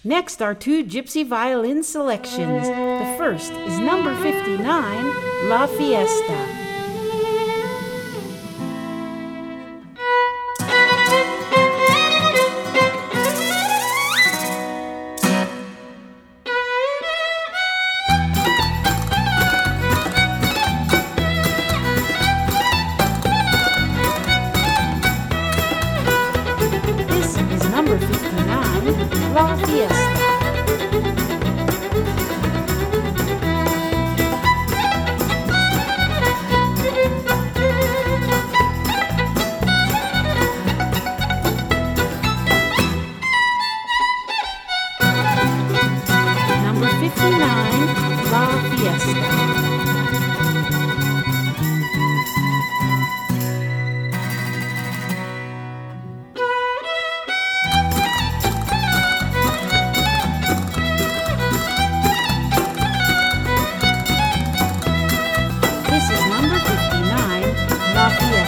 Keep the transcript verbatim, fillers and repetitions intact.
Next are two gypsy violin selections. The first is number fifty-nine, La Fiesta. Number fifty-nine, La Fiesta. Number fifty-nine, La Fiesta. This is number fifty-nine, La Fiesta.